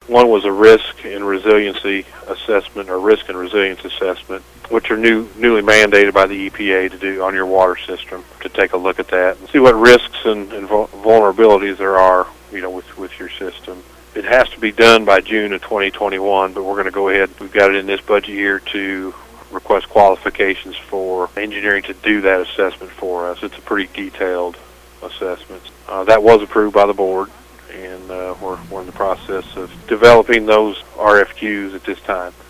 One was a risk and resiliency assessment, or risk and resilience assessment, which are newly mandated by the EPA to do on your water system, to take a look at that and see what risks and vulnerabilities there are, with your system. It has to be done by June of 2021, but we're going to go ahead. We've got it in this budget year to request qualifications for engineering to do that assessment for us. It's a pretty detailed assessment. That was approved by the board, and we're in the process of developing those RFQs at this time.